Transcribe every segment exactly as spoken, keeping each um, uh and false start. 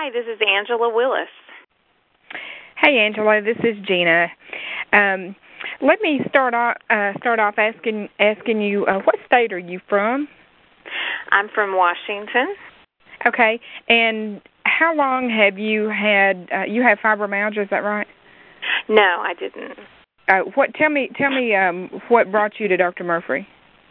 Hi, this is Angela Willis. Hey, Angela, this is Gina. Um, let me start off uh, start off asking asking you uh, what state are you from? I'm from Washington. Okay, and how long have you had uh, you have fibromyalgia? Is that right? No, I didn't. Uh, what? Tell me. Tell me um, what brought you to Doctor Murphy.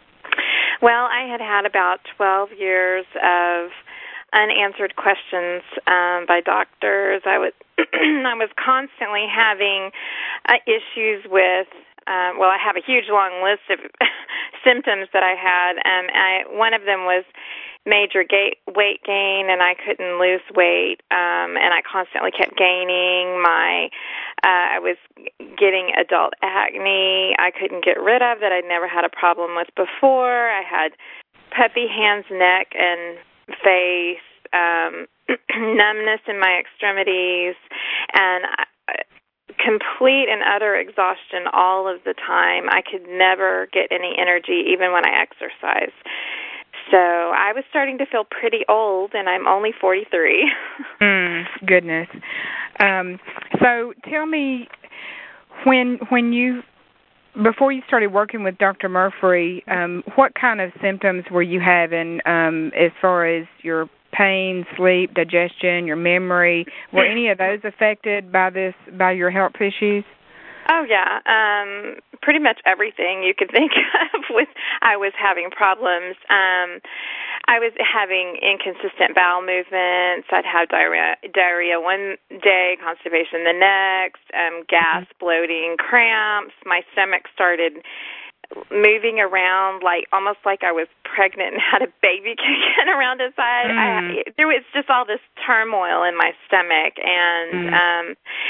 Well, I had had about twelve years of unanswered questions um, by doctors. I was I was constantly having uh, issues with. Uh, well, I have a huge long list of symptoms that I had. Um, I, one of them was major gait, weight gain, and I couldn't lose weight, um, and I constantly kept gaining. My, uh, I was getting adult acne I couldn't get rid of that I'd never had a problem with before. I had puffy hands, neck, and face, um, numbness in my extremities, and I, complete and utter exhaustion all of the time. I could never get any energy even when I exercise. So I was starting to feel pretty old, and I'm only forty-three. mm, goodness. Um, so tell me, when when you before you started working with Doctor Murphy, um, what kind of symptoms were you having um, as far as your pain, sleep, digestion, your memory? Were any of those affected by this by your health issues? Oh, yeah. Um, pretty much everything you could think of with I was having problems. Um, I was having inconsistent bowel movements. I'd have diarrhea, diarrhea one day, constipation the next, um, gas, bloating, cramps. My stomach started moving around like almost like I was pregnant and had a baby kicking around inside. Mm. I, there was just all this turmoil in my stomach, and mm. um,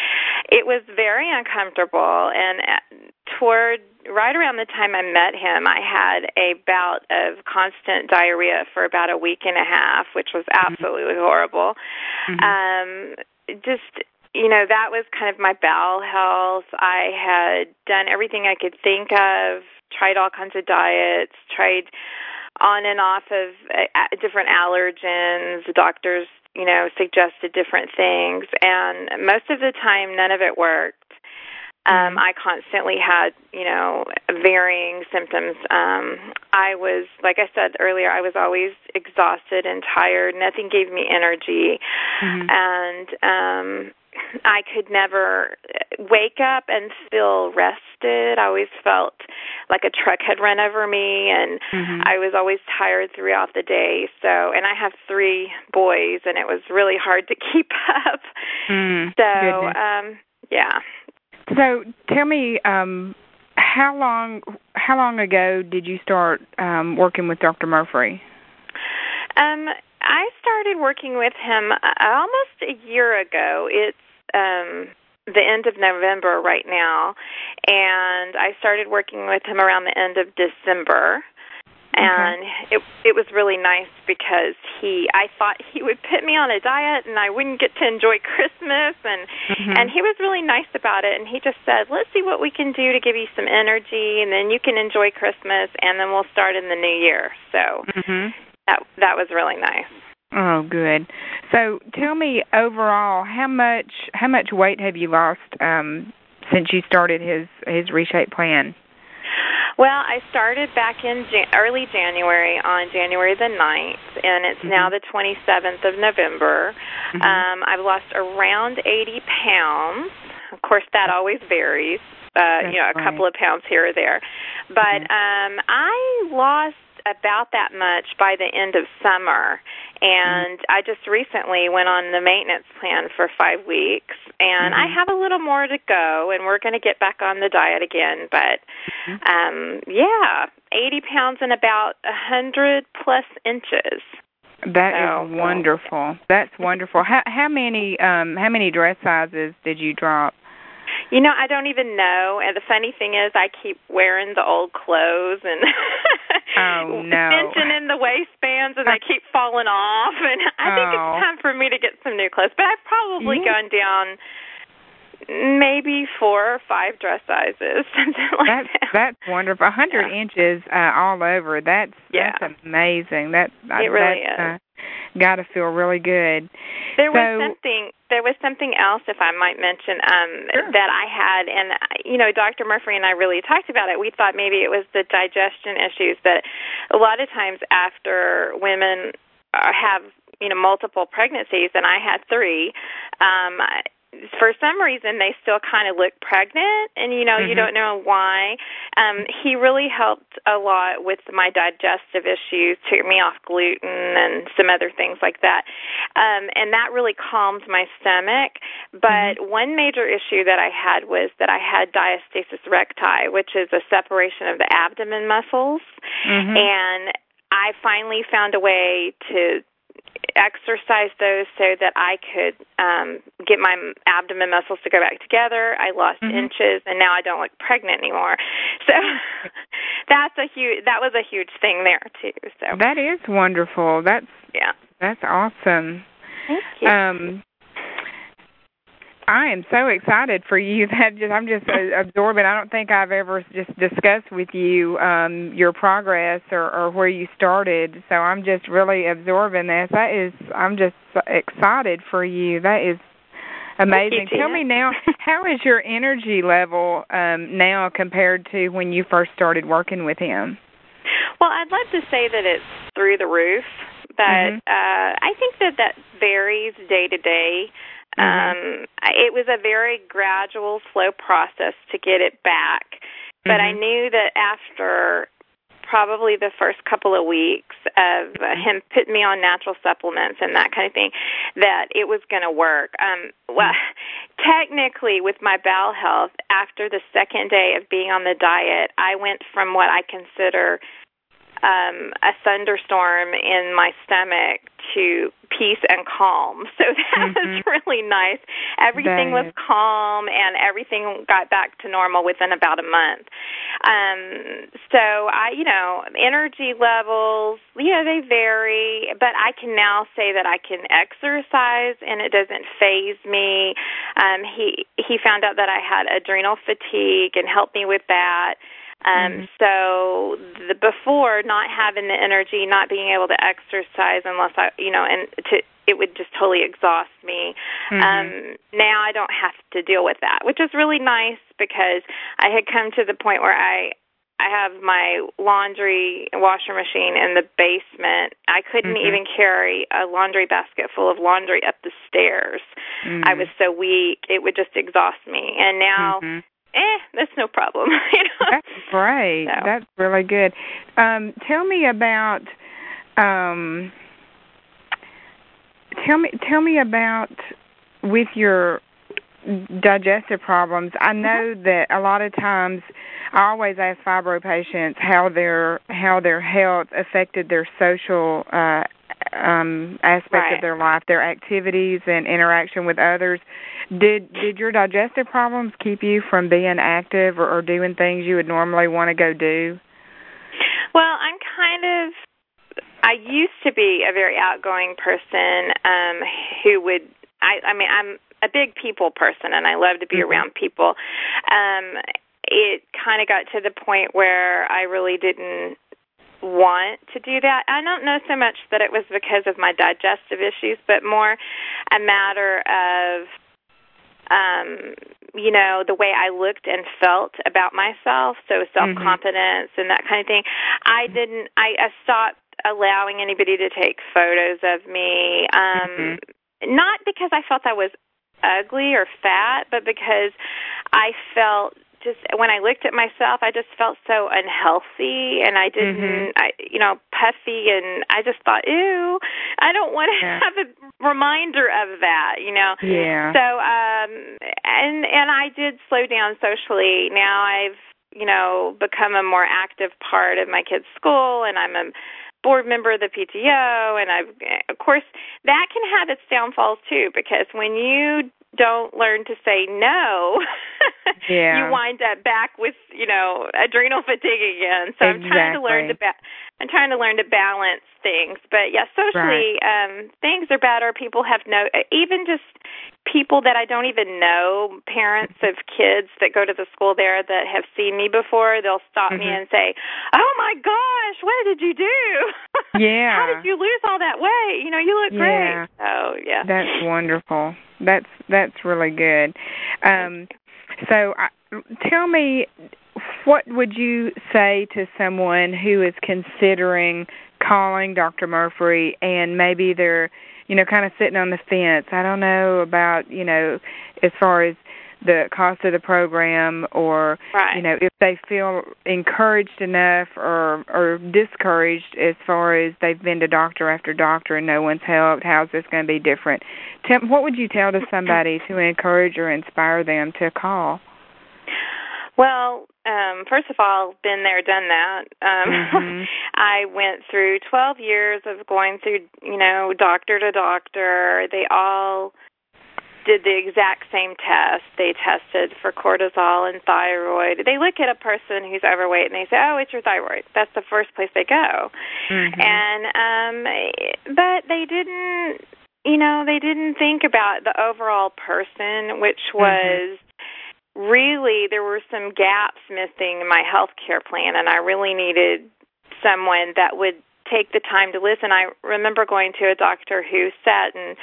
it was very uncomfortable. And toward right around the time I met him, I had a bout of constant diarrhea for about a week and a half, which was absolutely mm. horrible. Mm-hmm. Um, just You know, that was kind of my bowel health. I had done everything I could think of, tried all kinds of diets, tried on and off of uh, different allergens. The doctors, you know, suggested different things. And most of the time, none of it worked. Um, I constantly had, you know, varying symptoms. Um, I was, like I said earlier, I was always exhausted and tired. Nothing gave me energy. Mm-hmm. And um I could never wake up and feel rested. I always felt like a truck had run over me, and mm-hmm. I was always tired throughout the day. So, and I have three boys, and it was really hard to keep up. Mm, so, um, yeah. So, tell me, um, how long how long ago did you start um, working with Doctor Murphy? Um, I started working with him almost a year ago. It's um, the end of November right now, and I started working with him around the end of December. And okay. it it was really nice because he I thought he would put me on a diet and I wouldn't get to enjoy Christmas, and mm-hmm. and he was really nice about it, and he just said, let's see what we can do to give you some energy, and then you can enjoy Christmas, and then we'll start in the new year. So mm-hmm. that that was really nice. Oh, good. So tell me overall, how much how much weight have you lost um, since you started his his Reshape plan? Well, I started back in Jan- early January, on January the ninth, and it's mm-hmm. now the twenty-seventh of November. Mm-hmm. Um, I've lost around eighty pounds. Of course, that always varies, uh, you know, a right. couple of pounds here or there. But mm-hmm. um, I lost about that much by the end of summer, and mm-hmm. I just recently went on the maintenance plan for five weeks, and mm-hmm. I have a little more to go, and we're going to get back on the diet again, but mm-hmm. um, yeah, eighty pounds and about one hundred plus inches. That so, is wonderful. That's wonderful. How, how many um, how many dress sizes did you drop? You know, I don't even know. And the funny thing is I keep wearing the old clothes and oh, no. pinching in the waistbands, and they keep falling off. And I oh. think it's time for me to get some new clothes. But I've probably yeah. gone down maybe four or five dress sizes, something like that's, that. That's wonderful. one hundred yeah. inches uh, all over. That's yeah. that's amazing. That It really that's, is. Uh, got to feel really good. There so, was something. There was something else, if I might mention, um, sure. that I had, and you know, Doctor Murphy and I really talked about it. We thought maybe it was the digestion issues, but a lot of times after women have, you know, multiple pregnancies, and I had three. Um, For some reason, they still kind of look pregnant, and, you know, mm-hmm. you don't know why. Um, he really helped a lot with my digestive issues, took me off gluten and some other things like that. Um, and that really calmed my stomach. But mm-hmm. one major issue that I had was that I had diastasis recti, which is a separation of the abdomen muscles. Mm-hmm. And I finally found a way to exercise those so that I could um, get my abdomen muscles to go back together. I lost mm-hmm. inches, and now I don't look pregnant anymore. So that's a huge. That was a huge thing there too. So that is wonderful. That's yeah. That's awesome. Thank you. Um, I am so excited for you. That just I'm just absorbing. I don't think I've ever just discussed with you um, your progress or, or where you started. So I'm just really absorbing this. That is, I'm just excited for you. That is amazing. You, Tell me now, how is your energy level um, now compared to when you first started working with him? Well, I'd love to say that it's through the roof, but mm-hmm. uh, I think that that varies day to day. Um, it was a very gradual, slow process to get it back, but mm-hmm. I knew that after probably the first couple of weeks of uh, him putting me on natural supplements and that kind of thing, that it was going to work. Um, well, technically, with my bowel health, after the second day of being on the diet, I went from what I consider Um, a thunderstorm in my stomach to peace and calm. So that mm-hmm. was really nice. Everything was calm, and everything got back to normal within about a month. Um, so I, you know, energy levels, you know, they vary, but I can now say that I can exercise and it doesn't faze me. Um, he he found out that I had adrenal fatigue and helped me with that. Um, mm-hmm. So the, before, not having the energy, not being able to exercise unless I, you know, and to, it would just totally exhaust me. Mm-hmm. Um, now I don't have to deal with that, which is really nice because I had come to the point where I, I have my laundry washer machine in the basement. I couldn't mm-hmm. even carry a laundry basket full of laundry up the stairs. Mm-hmm. I was so weak, it would just exhaust me. And now... Mm-hmm. Eh, that's no problem. You know? That's great. So. That's really good. Um, tell me about. Um, tell me. Tell me about with your digestive problems. I know mm-hmm. that a lot of times, I always ask fibro patients how their how their health affected their social uh, um, aspect right. of their life, their activities and interaction with others. Did did your digestive problems keep you from being active or, or doing things you would normally want to go do? Well, I'm kind of, I used to be a very outgoing person um, who would, I, I mean, I'm a big people person and I love to be mm-hmm. around people. Um, it kind of got to the point where I really didn't want to do that. I don't know so much that it was because of my digestive issues, but more a matter of Um, you know, the way I looked and felt about myself, so self-confidence mm-hmm. and that kind of thing. I didn't, I, I stopped allowing anybody to take photos of me, um, mm-hmm. not because I felt I was ugly or fat, but because I felt just, when I looked at myself, I just felt so unhealthy, and I didn't, mm-hmm. I, you know, puffy, and I just thought, ew, I don't want to yeah. have a reminder of that, you know. Yeah. So, um, and and I did slow down socially. Now I've, you know, become a more active part of my kids' school, and I'm a board member of the P T O, and I've, of course, that can have its downfalls too, because when you don't learn to say no, yeah. you wind up back with, you know, adrenal fatigue again. So exactly. I'm trying to learn to ba- I'm trying to learn to balance things. But yeah, socially, right. um, things are better. People have no, even just people that I don't even know, parents of kids that go to the school there that have seen me before, they'll stop mm-hmm. me and say, "Oh my gosh, what did you do? Yeah. How did you lose all that weight? You know, you look yeah. great." So yeah, that's wonderful. That's that's really good. Um, so, I, tell me, what would you say to someone who is considering calling Doctor Murphy and maybe they're, you know, kind of sitting on the fence? I don't know about, you know, as far as the cost of the program, or right. you know, if they feel encouraged enough or or discouraged as far as they've been to doctor after doctor and no one's helped. How's this going to be different? Tell, what would you tell to somebody to encourage or inspire them to call? Well, um, first of all, been there, done that. Um, mm-hmm. I went through twelve years of going through, you know, doctor to doctor. They all did the exact same test. They tested for cortisol and thyroid. They look at a person who's overweight and they say, "Oh, it's your thyroid." That's the first place they go. Mm-hmm. And um, but they didn't, you know, they didn't think about the overall person, which was mm-hmm. really, there were some gaps missing in my health care plan, and I really needed someone that would take the time to listen. I remember going to a doctor who sat and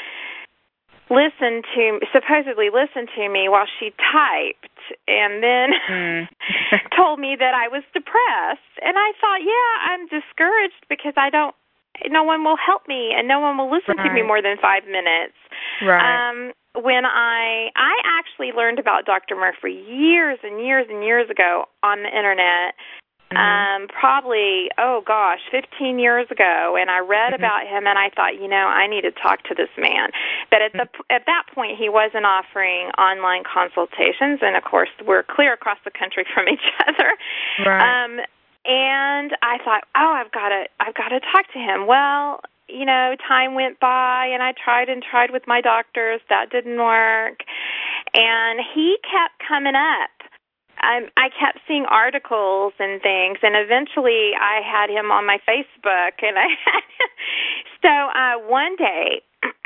listened to, supposedly listened to me while she typed, and then mm. told me that I was depressed. And I thought, yeah, I'm discouraged because I don't, no one will help me, and no one will listen right. to me more than five minutes. Right. Um, when I, I actually learned about Doctor Murphy years and years and years ago on the internet. Um, probably, oh gosh, fifteen years ago, and I read mm-hmm. about him, and I thought, you know, I need to talk to this man. But at the at that point, he wasn't offering online consultations, and of course, we're clear across the country from each other. Right. Um, and I thought, oh, I've got to, I've got to talk to him. Well, you know, time went by, and I tried and tried with my doctors. That didn't work, and he kept coming up. I, I kept seeing articles and things, and eventually I had him on my Facebook. And I had, so uh, one day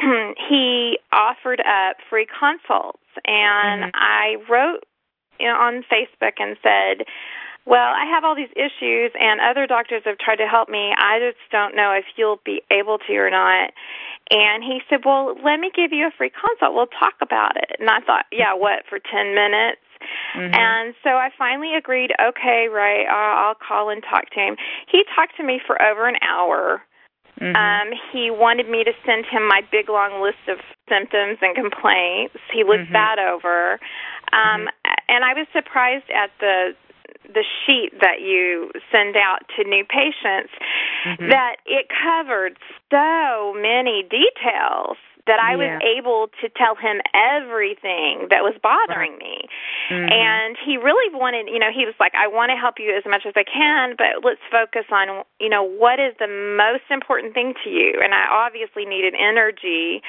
he offered up free consults, and mm-hmm. I wrote, you know, on Facebook and said, "Well, I have all these issues, and other doctors have tried to help me. I just don't know if you'll be able to or not." And he said, "Well, let me give you a free consult. We'll talk about it." And I thought, yeah, what, for ten minutes? Mm-hmm. And so I finally agreed, okay, right, I'll, I'll call and talk to him. He talked to me for over an hour. Mm-hmm. Um, he wanted me to send him my big, long list of symptoms and complaints. He looked mm-hmm. that over. Um, mm-hmm. And I was surprised at the the sheet that you send out to new patients, mm-hmm. that it covered so many details that I yeah. was able to tell him everything that was bothering right. me. Mm-hmm. And he really wanted, you know, he was like, "I want to help you as much as I can, but let's focus on, you know, what is the most important thing to you?" And I obviously needed energy.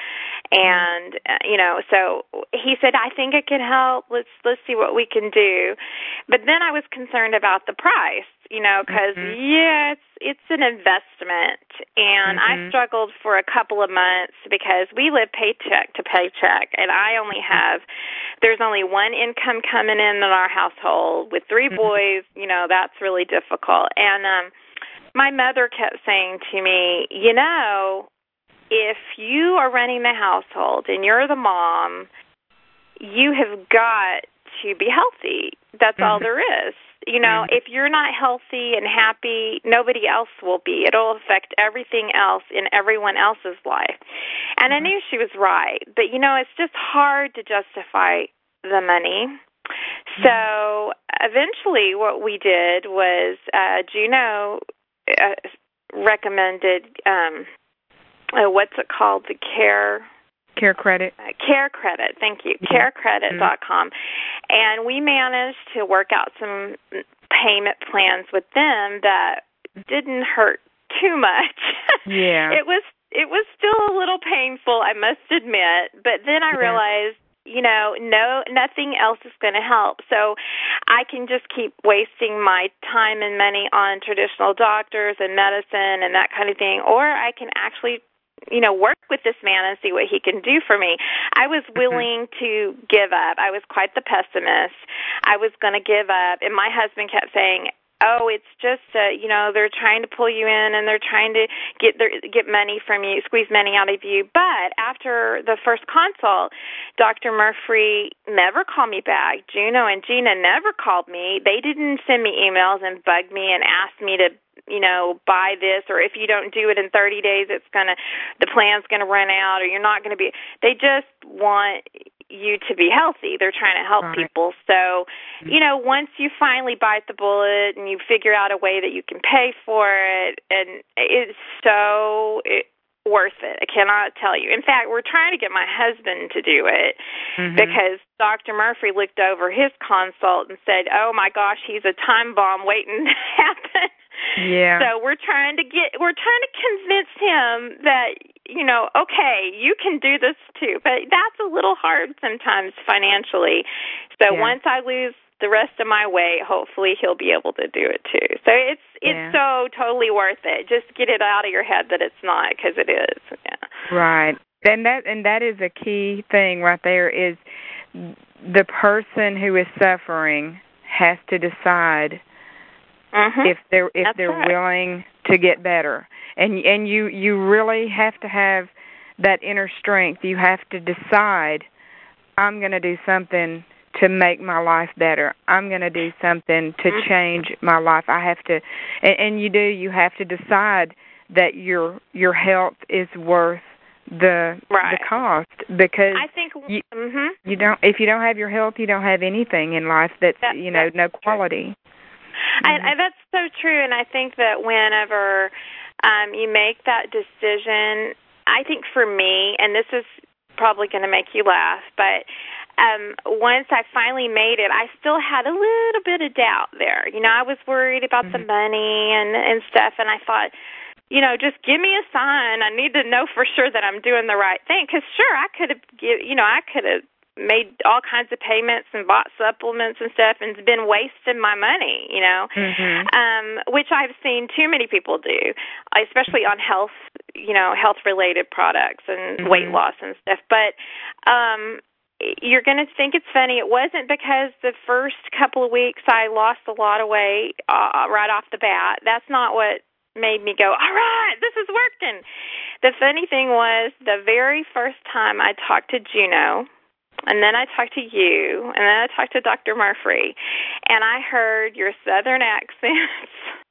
And, uh, you know, so he said, "I think it can help. Let's, let's see what we can do." But then I was concerned about the price, you know, because, mm-hmm. yeah, it's, it's an investment. And mm-hmm. I struggled for a couple of months because we live paycheck to paycheck, and I only have, there's only one income coming in in our household. With three mm-hmm. boys, you know, that's really difficult. And um, my mother kept saying to me, you know, if you are running the household and you're the mom, you have got to be healthy. That's mm-hmm. all there is. You know, mm-hmm. if you're not healthy and happy, nobody else will be. It'll affect everything else in everyone else's life. And mm-hmm. I knew she was right. But, you know, it's just hard to justify the money. Mm-hmm. So eventually what we did was uh, Juno uh, recommended, um, uh, what's it called, the care... Care Credit. Uh, Care Credit, thank you, mm-hmm. care credit dot com. Mm-hmm. And we managed to work out some payment plans with them that didn't hurt too much. Yeah. It was it was still a little painful, I must admit, but then I yeah. realized you know, no, nothing else is going to help. So I can just keep wasting my time and money on traditional doctors and medicine and that kind of thing, or I can actually, you know, work with this man and see what he can do for me. I was willing to give up. I was quite the pessimist. I was going to give up, and my husband kept saying, oh, it's just, uh, you know, they're trying to pull you in and they're trying to get their, get money from you, squeeze money out of you. But after the first consult, Doctor Murphy never called me back. Juno and Gina never called me. They didn't send me emails and bug me and ask me to, you know, buy this, or if you don't do it in thirty days, it's going to, the plan's going to run out, or you're not going to be, they just want you to be healthy. They're trying to help right. people. So, you know, once you finally bite the bullet and you figure out a way that you can pay for it, and it's so it, worth it. I cannot tell you. In fact, we're trying to get my husband to do it mm-hmm. because Doctor Murphy looked over his consult and said, oh, my gosh, he's a time bomb waiting to happen. Yeah. So we're trying to get, we're trying to convince him that, you know, okay, you can do this too. But that's a little hard sometimes financially. So yeah. once I lose the rest of my weight, hopefully he'll be able to do it too. So it's it's yeah. so totally worth it. Just get it out of your head that it's not, because it is. Yeah. Right. And that and that is a key thing right there, is the person who is suffering has to decide mm-hmm. if they're if That's they're right. willing to get better. And and you, you really have to have that inner strength. You have to decide, I'm going to do something to make my life better. I'm going to do something to mm-hmm. change my life. I have to, and, and you do, you have to decide that your your health is worth the right. the cost, because I think you, mm-hmm. you don't, if you don't have your health, you don't have anything in life that's, that, you know, that's no quality. Mm-hmm. I, I, that's so true, and I think that whenever um, you make that decision, I think for me, and this is probably going to make you laugh, but um, once I finally made it, I still had a little bit of doubt there. You know, I was worried about mm-hmm. the money and, and stuff, and I thought, you know, just give me a sign. I need to know for sure that I'm doing the right thing, because sure, I could have, you know, I could have made all kinds of payments and bought supplements and stuff and been wasting my money, you know, mm-hmm. um, which I've seen too many people do, especially on health, you know, health-related products and mm-hmm. weight loss and stuff. But um, you're going to think it's funny. It wasn't because the first couple of weeks I lost a lot of weight uh, right off the bat. That's not what made me go, all right, this is working. The funny thing was, the very first time I talked to Juno, and then I talked to you, and then I talked to Doctor Murphy, and I heard your Southern accents.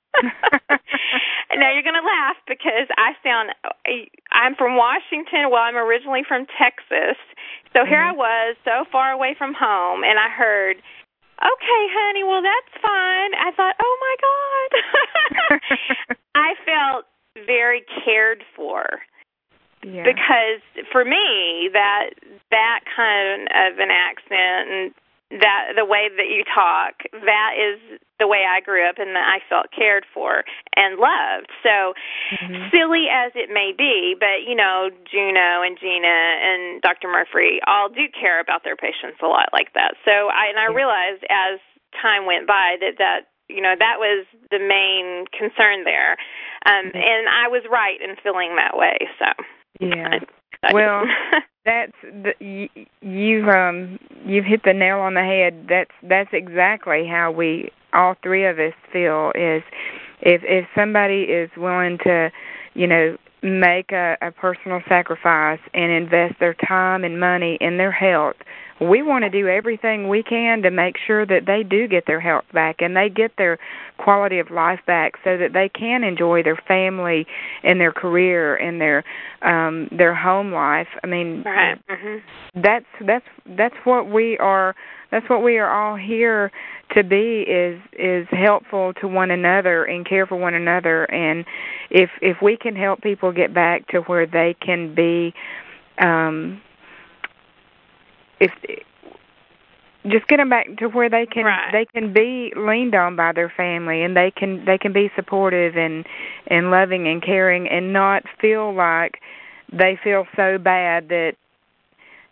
Now you're going to laugh because I sound, I'm from Washington. Well, I'm originally from Texas. So mm-hmm. here I was, so far away from home, and I heard, okay, honey, well, that's fine. I thought, oh, my God. I felt very cared for. Yeah. Because for me, that that kind of an accent and that the way that you talk, that is the way I grew up, and that I felt cared for and loved. So mm-hmm. silly as it may be, but, you know, Juno and Gina and Doctor Murphy all do care about their patients a lot like that. So I, and I yeah. realized as time went by that that, you know, that was the main concern there. Um, mm-hmm. And I was right in feeling that way, so. Yeah. Well, that's the, you, you've um you've hit the nail on the head. That's that's exactly how we all three of us feel. Is if if somebody is willing to, you know, make a, a personal sacrifice and invest their time and money in their health, we want to do everything we can to make sure that they do get their health back and they get their quality of life back, so that they can enjoy their family and their career and their um, their home life. I mean, right. mm-hmm. that's that's that's what we are. That's what we are all here to be, is is helpful to one another and care for one another. And if if we can help people get back to where they can be. Um, If just get them back to where they can right. they can be leaned on by their family, and they can they can be supportive and and loving and caring, and not feel like they feel so bad that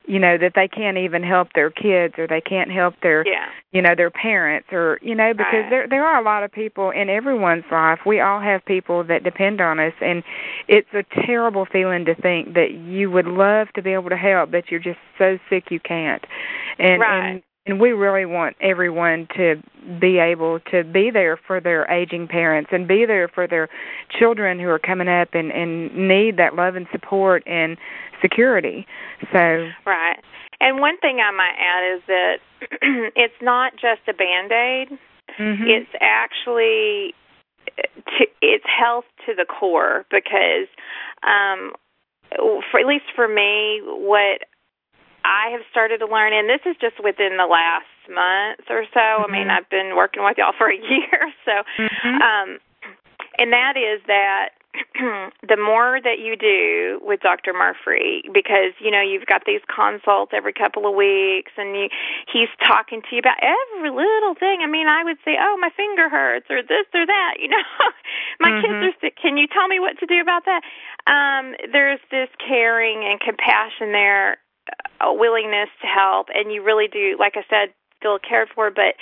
you know, that they can't even help their kids, or they can't help their, yeah. you know, their parents, or, you know, because right. there there are a lot of people in everyone's life. We all have people that depend on us, and it's a terrible feeling to think that you would love to be able to help, but you're just so sick you can't. And right. and And we really want everyone to be able to be there for their aging parents and be there for their children who are coming up and, and need that love and support and security. So right. And one thing I might add is that it's not just a Band-Aid. Mm-hmm. It's actually to, it's health to the core, because um, for at least for me, what I have started to learn, and this is just within the last month or so. Mm-hmm. I mean, I've been working with y'all for a year, so, mm-hmm. um, and that is that the more that you do with Doctor Murphy, because, you know, you've got these consults every couple of weeks, and you, he's talking to you about every little thing. I mean, I would say, oh, my finger hurts, or this or that, you know. my mm-hmm. kids are sick. Can you tell me what to do about that? Um, there's this caring and compassion there, a willingness to help, and you really do, like I said, feel cared for. But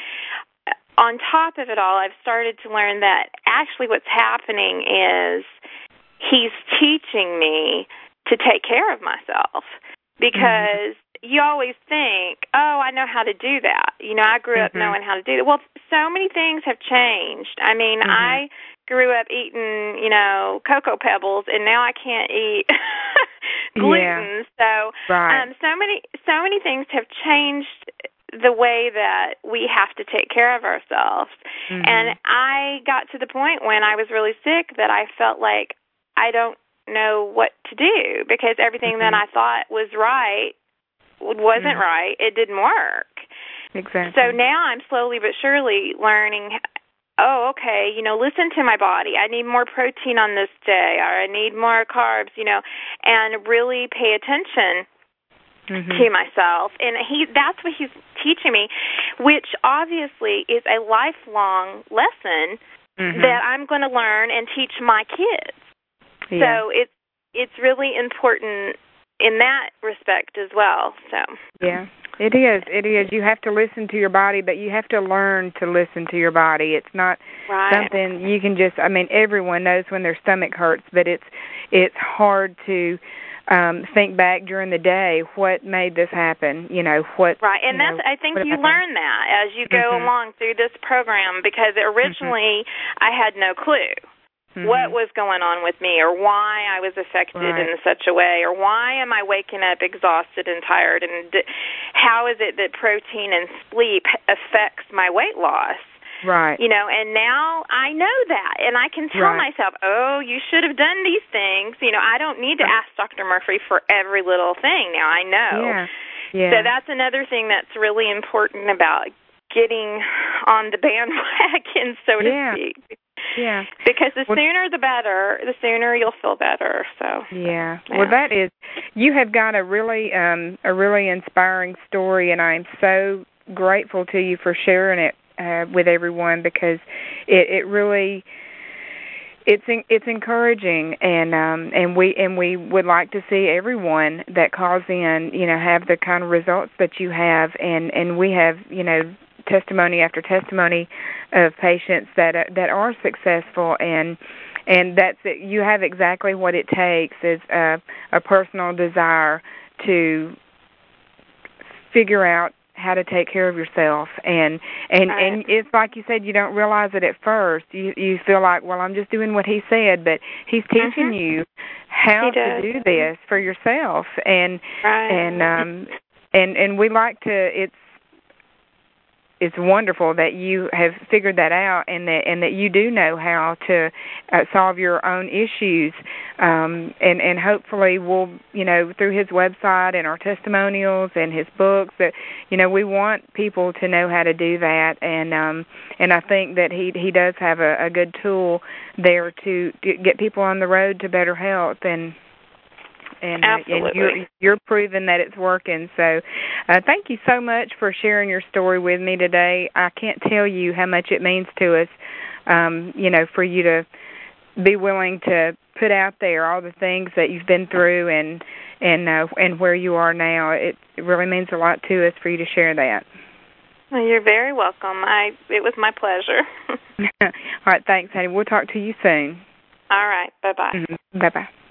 on top of it all, I've started to learn that actually what's happening is he's teaching me to take care of myself, because mm-hmm. you always think, oh, I know how to do that. You know, I grew up mm-hmm. knowing how to do that. Well, so many things have changed. I mean, mm-hmm. I grew up eating, you know, Cocoa Pebbles, and now I can't eat gluten. Yeah. So, right. um, so many, so many things have changed the way that we have to take care of ourselves. Mm-hmm. And I got to the point when I was really sick that I felt like I don't know what to do, because everything mm-hmm. that I thought was right wasn't mm-hmm. right. It didn't work. Exactly. So now I'm slowly but surely learning, oh, okay, you know, listen to my body. I need more protein on this day, or I need more carbs, you know, and really pay attention mm-hmm. to myself. And he that's what he's teaching me, which obviously is a lifelong lesson mm-hmm. that I'm going to learn and teach my kids. Yeah. So it's it's really important in that respect as well. So yeah. It is. It is. You have to listen to your body, but you have to learn to listen to your body. It's not right. something you can just, I mean, everyone knows when their stomach hurts, but it's it's hard to um, think back during the day what made this happen, you know, what. Right, and that's, know, I think you happened. Learn that as you go mm-hmm. along through this program, because originally mm-hmm. I had no clue. Mm-hmm. What was going on with me, or why I was affected right. in such a way, or why am I waking up exhausted and tired, and d- how is it that protein and sleep affects my weight loss? Right. You know, and now I know that, and I can tell right. myself, oh, you should have done these things. You know, I don't need to ask Doctor Murphy for every little thing. Now I know. Yeah. Yeah. So that's another thing that's really important about getting on the bandwagon, so to yeah. speak. Yeah. Because the well, sooner the better, the sooner you'll feel better. So yeah. yeah. Well, that is, you have got a really um, a really inspiring story, and I'm so grateful to you for sharing it uh, with everyone, because it, it really it's it's encouraging, and um, and we and we would like to see everyone that calls in, you know, have the kind of results that you have, and and we have, you know, testimony after testimony of patients that uh, that are successful, and and that's it. You have exactly what it takes, is a, a personal desire to figure out how to take care of yourself, and and right. and it's like you said, you don't realize it at first. You you feel like, well, I'm just doing what he said, but he's teaching mm-hmm. you how to do this for yourself, and right. and um and and we like to. It's It's wonderful that you have figured that out, and that and that you do know how to uh, solve your own issues, um, and and hopefully we'll, you know, through his website and our testimonials and his books, that, you know, we want people to know how to do that, and um, and I think that he he does have a, a good tool there to, to get people on the road to better health, and. And, uh, and you're, you're proving that it's working. So uh, thank you so much for sharing your story with me today. I can't tell you how much it means to us, um, you know, for you to be willing to put out there all the things that you've been through and and uh, and where you are now. It, it really means a lot to us for you to share that. Well, you're very welcome. I it was my pleasure. All right, thanks, honey. We'll talk to you soon. All right, bye bye. Mm-hmm. Bye bye.